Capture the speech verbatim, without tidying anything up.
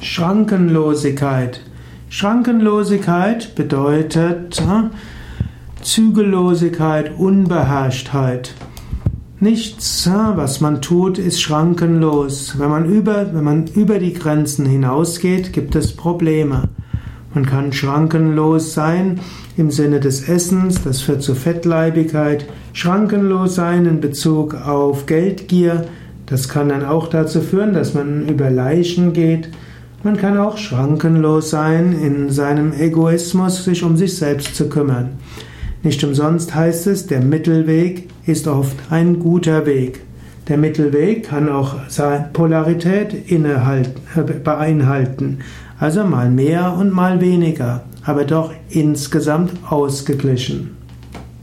Schrankenlosigkeit. Schrankenlosigkeit bedeutet äh, Zügellosigkeit, Unbeherrschtheit. Nichts, äh, was man tut, ist schrankenlos. Wenn man über, wenn man über die Grenzen hinausgeht, gibt es Probleme. Man kann schrankenlos sein im Sinne des Essens, das führt zu Fettleibigkeit. Schrankenlos sein in Bezug auf Geldgier, das kann dann auch dazu führen, dass man über Leichen geht. Man kann auch schrankenlos sein in seinem Egoismus, sich um sich selbst zu kümmern. Nicht umsonst heißt es, der Mittelweg ist oft ein guter Weg. Der Mittelweg kann auch Polarität beinhalten, also mal mehr und mal weniger, aber doch insgesamt ausgeglichen.